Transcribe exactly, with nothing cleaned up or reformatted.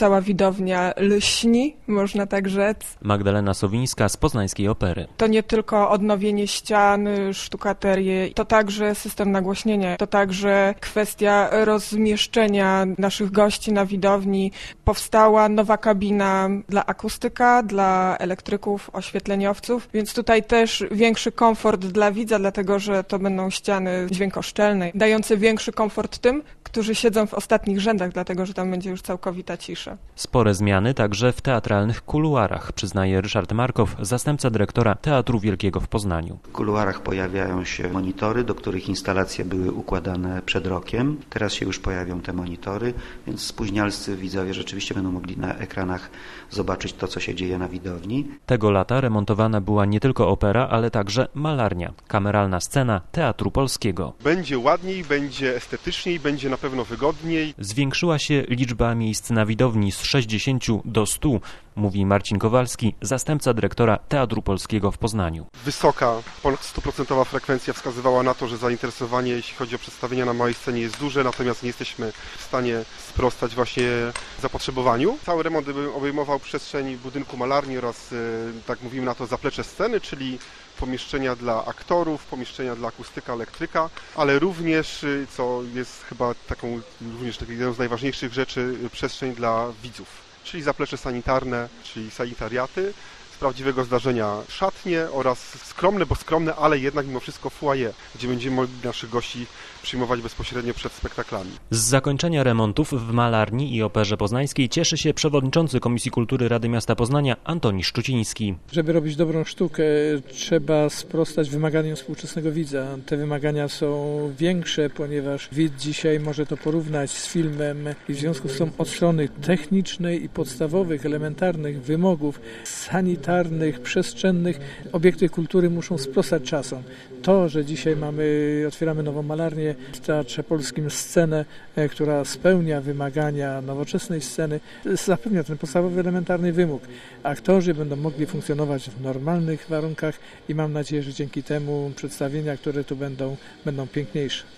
cała widownia lśni, można tak rzec. Magdalena Sowińska z Poznańskiej Opery. To nie tylko odnowienie ścian, sztukaterie, to także system nagłośnienia, to także kwestia rozmieszczenia naszych gości na widowni. Powstała nowa kabina dla akustyka, dla elektryków, oświetleniowców, więc tutaj też większy komfort dla widza, dlatego że to będą ściany dźwiękoszczelne, dające większy komfort tym, którzy siedzą w ostatnich rzędach, dlatego że tam będzie już całkowita cisza. Spore zmiany także w teatralnych kuluarach, przyznaje Ryszard Markow, zastępca dyrektora Teatru Wielkiego w Poznaniu. W kuluarach pojawiają się monitory, do których instalacje były układane przed rokiem. Teraz się już pojawią te monitory, więc spóźnialscy widzowie rzeczywiście będą mogli na ekranach zobaczyć to, co się dzieje na widowni. Tego lata remontowana była nie tylko opera, ale także malarnia, kameralna scena Teatru Polskiego. Będzie ładniej, będzie estetyczniej, będzie na pewno wygodniej. Zwiększyła się liczba miejsc na widowni z sześćdziesięciu do stu, mówi Marcin Kowalski, zastępca dyrektora Teatru Polskiego w Poznaniu. Wysoka, ponad stuprocentowa frekwencja wskazywała na to, że zainteresowanie, jeśli chodzi o przedstawienia na małej scenie, jest duże, natomiast nie jesteśmy w stanie sprostać właśnie zapotrzebowaniu. Cały remont obejmował przestrzeń budynku malarni oraz, tak mówimy na to, zaplecze sceny, czyli pomieszczenia dla aktorów, pomieszczenia dla akustyka, elektryka, ale również, co jest chyba taką również jedną z najważniejszych rzeczy, przestrzeń dla widzów, czyli zaplecze sanitarne, czyli sanitariaty, z prawdziwego zdarzenia szatnie oraz skromne, bo skromne, ale jednak mimo wszystko foyer, gdzie będziemy mogli naszych gości przyjmować bezpośrednio przed spektaklami. Z zakończenia remontów w malarni i operze poznańskiej cieszy się przewodniczący Komisji Kultury Rady Miasta Poznania Antoni Szczuciński. Żeby robić dobrą sztukę, trzeba sprostać wymaganiom współczesnego widza. Te wymagania są większe, ponieważ widz dzisiaj może to porównać z filmem i w związku z tym od strony technicznej i podstawowych, elementarnych wymogów sanitarnych, przestrzennych, obiekty kultury muszą sprostać czasom. To, że dzisiaj mamy, otwieramy nową malarnię w Teatrze Polskim, scenę, która spełnia wymagania nowoczesnej sceny, zapewnia ten podstawowy, elementarny wymóg. Aktorzy będą mogli funkcjonować w normalnych warunkach i mam nadzieję, że dzięki temu przedstawienia, które tu będą, będą piękniejsze.